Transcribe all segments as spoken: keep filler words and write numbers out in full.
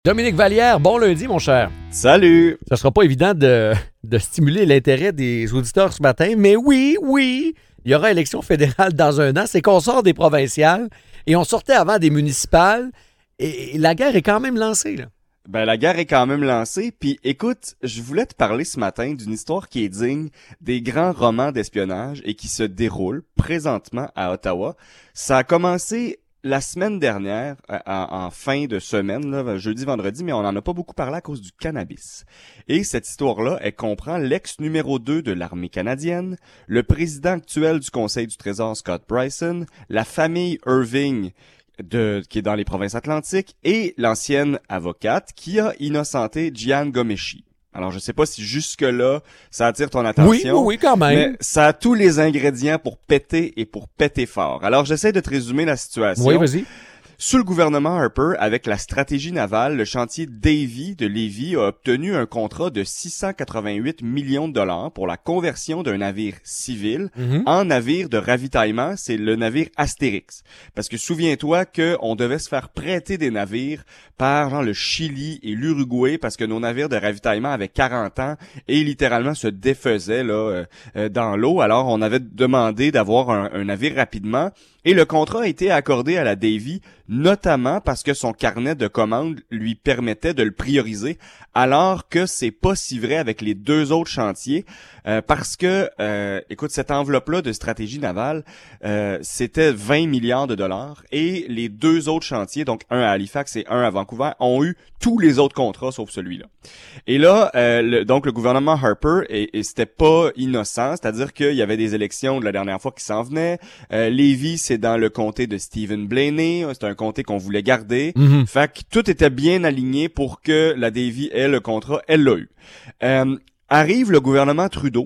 Dominique Vallière, bon lundi, mon cher. Salut! Ça sera pas évident de, de stimuler l'intérêt des auditeurs ce matin, mais oui, oui, il y aura élection fédérale dans un an. C'est qu'on sort des provinciales et on sortait avant des municipales et, et la guerre est quand même lancée, là. Ben, la guerre est quand même lancée, puis écoute, je voulais te parler ce matin d'une histoire qui est digne des grands romans d'espionnage et qui se déroule présentement à Ottawa. Ça a commencé la semaine dernière, en, en fin de semaine, là, jeudi, vendredi, mais on n'en a pas beaucoup parlé à cause du cannabis. Et cette histoire-là, elle comprend l'ex numéro deux de l'armée canadienne, le président actuel du Conseil du Trésor, Scott Bryson, la famille Irving, de, qui est dans les provinces atlantiques, et l'ancienne avocate qui a innocenté Jian Ghomeshi. Alors, je sais pas si jusque-là, ça attire ton attention. Oui, oui, oui, quand même. Mais ça a tous les ingrédients pour péter et pour péter fort. Alors, j'essaie de te résumer la situation. Oui, vas-y. Sous le gouvernement Harper, avec la stratégie navale, le chantier Davie de Lévis a obtenu un contrat de six cent quatre-vingt-huit millions de dollars pour la conversion d'un navire civil Mm-hmm. en navire de ravitaillement. C'est le navire Astérix. Parce que souviens-toi qu'on devait se faire prêter des navires par genre, le Chili et l'Uruguay parce que nos navires de ravitaillement avaient quarante ans et littéralement se défaisaient là, euh, euh, dans l'eau. Alors, on avait demandé d'avoir un, un navire rapidement. Et le contrat a été accordé à la Davie, notamment parce que son carnet de commandes lui permettait de le prioriser, alors que c'est pas si vrai avec les deux autres chantiers, euh, parce que, euh, écoute, cette enveloppe-là de stratégie navale, euh, c'était vingt milliards de dollars, et les deux autres chantiers, donc un à Halifax et un à Vancouver, ont eu tous les autres contrats sauf celui-là. Et là, euh, le, donc le gouvernement Harper, et, et c'était pas innocent, c'est-à-dire qu'il y avait des élections de la dernière fois qui s'en venaient. Euh, Lévis, c'est dans le comté de Stephen Blaney, c'est un comté qu'on voulait garder. Mm-hmm. Fait que tout était bien aligné pour que la Davie ait le contrat, elle l'a eu. Euh, arrive le gouvernement Trudeau.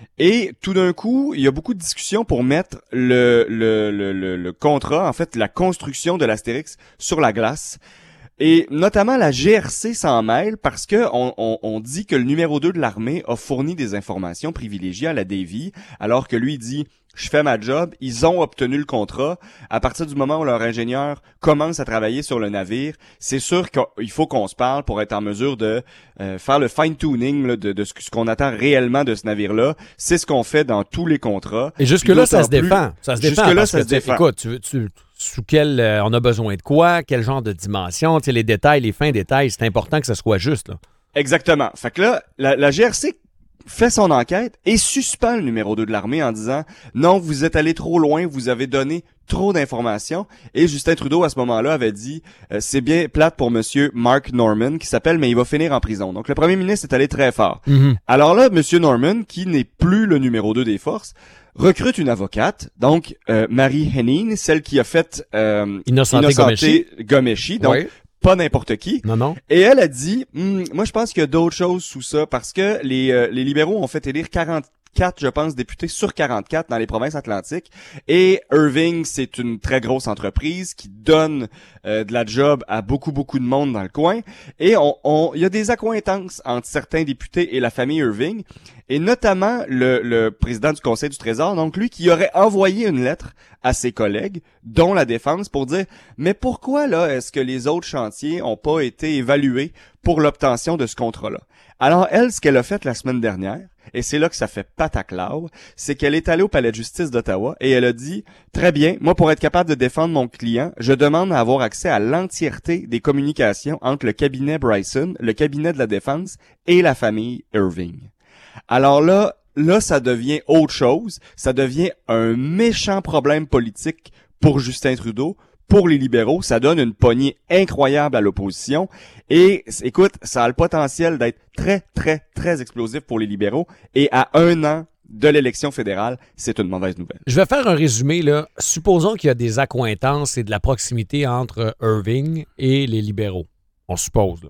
Et tout d'un coup, il y a beaucoup de discussions pour mettre le, le, le, le, le contrat, en fait, la construction de l'Astérix sur la glace. Et notamment la G R C s'en mêle parce que on, on, on dit que le numéro deux de l'armée a fourni des informations privilégiées à la Davie, alors que lui dit « je fais ma job », ils ont obtenu le contrat. À partir du moment où leur ingénieur commence à travailler sur le navire, c'est sûr qu'il faut qu'on se parle pour être en mesure de euh, faire le fine-tuning là, de, de ce, ce qu'on attend réellement de ce navire-là. C'est ce qu'on fait dans tous les contrats. Et jusque-là, ça se plus, défend. Ça se défend. Jusque-là, parce ça que, se défend. Écoute, tu, tu, sous quel euh, on a besoin de quoi, quel genre de dimension, tu sais, les détails, les fins détails, c'est important que ça soit juste, là. Exactement. Fait que là, la, la G R C fait son enquête et suspend le numéro deux de l'armée en disant « Non, vous êtes allé trop loin, vous avez donné trop d'informations. » Et Justin Trudeau, à ce moment-là, avait dit euh, « C'est bien plate pour monsieur Mark Norman, qui s'appelle, mais il va finir en prison. » Donc, le premier ministre est allé très fort. Mm-hmm. Alors là, monsieur Norman, qui n'est plus le numéro deux des forces, recrute une avocate, donc euh, Marie Henin, celle qui a fait euh, Innocenté Innocenté Ghomeshi, donc oui. pas n'importe qui. Non, non. Et elle a dit, hm, moi je pense qu'il y a d'autres choses sous ça, parce que les, euh, les libéraux ont fait élire quarante-quatre, je pense, députés sur quarante-quatre dans les provinces atlantiques. Et Irving, c'est une très grosse entreprise qui donne euh, de la job à beaucoup, beaucoup de monde dans le coin. Et on, on, il y a des accointances entre certains députés et la famille Irving. Et notamment le, le président du Conseil du Trésor, donc lui qui aurait envoyé une lettre à ses collègues, dont la Défense, pour dire « Mais pourquoi là est-ce que les autres chantiers ont pas été évalués pour l'obtention de ce contrat-là? » Alors elle, ce qu'elle a fait la semaine dernière, et c'est là que ça fait pataclave, c'est qu'elle est allée au palais de justice d'Ottawa et elle a dit « Très bien, moi pour être capable de défendre mon client, je demande à avoir accès à l'entièreté des communications entre le cabinet Bryson, le cabinet de la Défense et la famille Irving. » Alors là, là, ça devient autre chose. Ça devient un méchant problème politique pour Justin Trudeau, pour les libéraux. Ça donne une poignée incroyable à l'opposition. Et écoute, ça a le potentiel d'être très, très, très explosif pour les libéraux. Et à un an de l'élection fédérale, c'est une mauvaise nouvelle. Je vais faire un résumé, là. Supposons qu'il y a des accointances et de la proximité entre Irving et les libéraux. On suppose, là.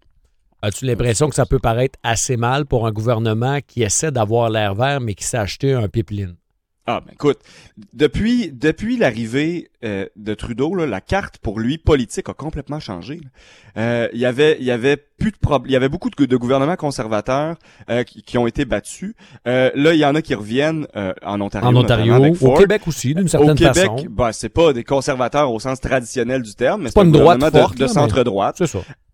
As-tu l'impression que ça peut paraître assez mal pour un gouvernement qui essaie d'avoir l'air vert, mais qui s'est acheté un pipeline? Ah, ben écoute, depuis depuis l'arrivée euh, de Trudeau, là, la carte pour lui politique a complètement changé. Euh, il y avait il y avait plus de problèmes, il y avait beaucoup de, de gouvernements conservateurs euh, qui, qui ont été battus. Euh, là, il y en a qui reviennent euh, en Ontario, en Ontario, avec au Ford. Québec aussi, d'une certaine au Québec, façon. Ben, c'est pas des conservateurs au sens traditionnel du terme, mais c'est, pas un une droite gouvernement forte, de, de là, centre-droite. C'est ça.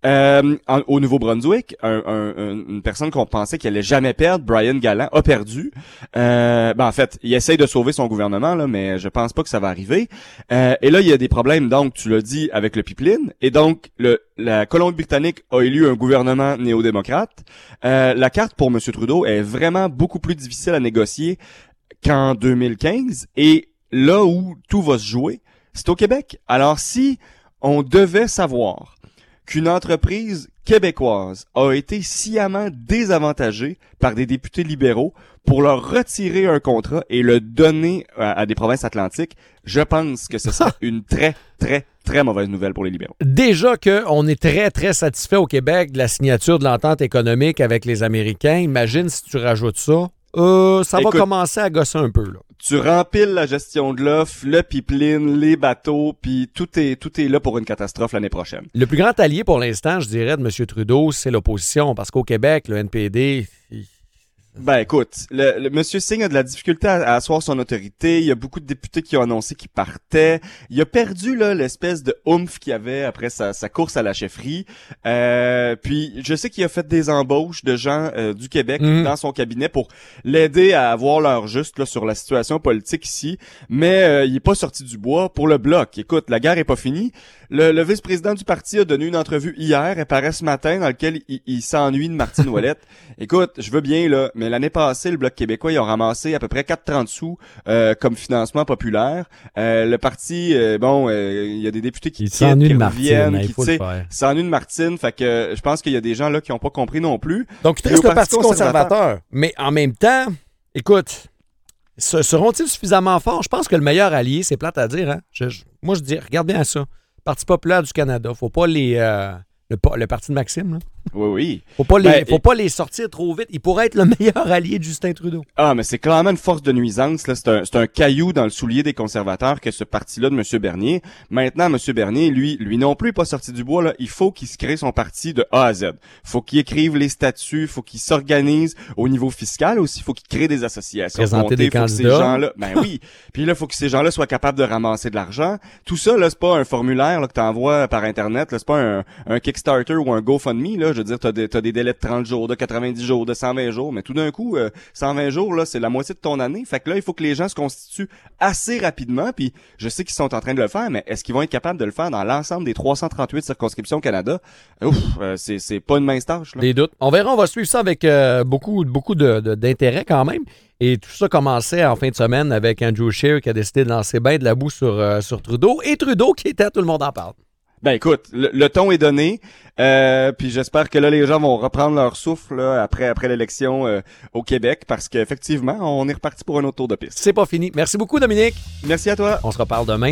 Euh, en, au Nouveau-Brunswick, un, un, une personne qu'on pensait qu'elle allait jamais perdre, Brian Gallant, a perdu. Euh, ben en fait, il essaye de sauver son gouvernement, là, mais je pense pas que ça va arriver. Euh, et là, il y a des problèmes, donc, tu l'as dit, avec le pipeline. Et donc, le, la Colombie-Britannique a élu un gouvernement néo-démocrate. Euh, la carte pour M. Trudeau est vraiment beaucoup plus difficile à négocier qu'en deux mille quinze. Et là où tout va se jouer, c'est au Québec. Alors, si on devait savoir qu'une entreprise québécoise a été sciemment désavantagée par des députés libéraux pour leur retirer un contrat et le donner à, à des provinces atlantiques, je pense que ce serait une très, très, très mauvaise nouvelle pour les libéraux. Déjà qu'on est très, très satisfait au Québec de la signature de l'entente économique avec les Américains. Imagine si tu rajoutes ça. Euh, ça Écoute, va commencer à gosser un peu, là. Tu rempiles la gestion de l'offre, le pipeline, les bateaux, puis tout est tout est là pour une catastrophe l'année prochaine. Le plus grand allié pour l'instant, je dirais, de M. Trudeau, c'est l'opposition. Parce qu'au Québec, le N P D... Il... Ben écoute, le, le monsieur Singh a de la difficulté à, à asseoir son autorité. Il y a beaucoup de députés qui ont annoncé qu'ils partaient. Il a perdu là l'espèce de oomph qu'il avait après sa, sa course à la chefferie. Euh, puis je sais qu'il a fait des embauches de gens euh, du Québec mmh. dans son cabinet pour l'aider à avoir leur juste là sur la situation politique ici. Mais euh, il est pas sorti du bois pour le Bloc. Écoute, la guerre est pas finie. Le, le vice-président du parti a donné une entrevue hier, elle paraît ce matin, dans laquelle il, il s'ennuie de Martine Ouellette. Écoute, je veux bien, là, mais l'année passée, le Bloc québécois, ils ont ramassé à peu près quatre virgule trente sous euh, comme financement populaire. Euh, le parti, euh, bon, euh, il y a des députés qui, qui s'ennuient de Martine, qui, tu sais, s'ennuient de Martine, fait que je pense qu'il y a des gens là qui n'ont pas compris non plus. Donc, tu restes le Parti conservateur. conservateur. Mais en même temps, écoute... Seront-ils suffisamment forts? Je pense que le meilleur allié, c'est plate à dire. Hein? Je, je, moi, je dis, regarde bien ça. Parti populaire du Canada. Faut pas les... Euh, le, le parti de Maxime, là. Oui, oui. Faut pas les, ben, faut et... pas les sortir trop vite. Il pourrait être le meilleur allié de Justin Trudeau. Ah, mais c'est clairement une force de nuisance, là. C'est un, c'est un caillou dans le soulier des conservateurs que ce parti-là de M. Bernier. Maintenant, M. Bernier, lui, lui non plus, est pas sorti du bois, là. Il faut qu'il se crée son parti de A à Z. Faut qu'il écrive les statuts, faut qu'il s'organise au niveau fiscal aussi. Faut qu'il crée des associations. Présenter comptées, des faut candidats. Que ces gens-là, ben oui. Puis là, faut que ces gens-là soient capables de ramasser de l'argent. Tout ça, là, c'est pas un formulaire, là, que t'envoies par Internet, là. C'est pas un, un Kickstarter ou un GoFundMe, là. Je veux dire, t'as des, t'as des délais de trente jours, de quatre-vingt-dix jours, de cent vingt jours, mais tout d'un coup, euh, cent vingt jours, là, c'est la moitié de ton année. Fait que là, il faut que les gens se constituent assez rapidement, puis je sais qu'ils sont en train de le faire, mais est-ce qu'ils vont être capables de le faire dans l'ensemble des trois cent trente-huit circonscriptions au Canada? Ouf, euh, c'est, c'est pas une mince tâche, là. Des doutes. On verra, on va suivre ça avec euh, beaucoup, beaucoup de, de, d'intérêt quand même. Et tout ça commençait en fin de semaine avec Andrew Scheer qui a décidé de lancer bien de la boue sur, euh, sur Trudeau, et Trudeau qui était à Tout le monde en parle. Ben écoute, le, le ton est donné, euh, puis j'espère que là les gens vont reprendre leur souffle là, après après l'élection euh, au Québec, parce qu'effectivement, on est reparti pour un autre tour de piste. C'est pas fini. Merci beaucoup, Dominique. Merci à toi. On se reparle demain.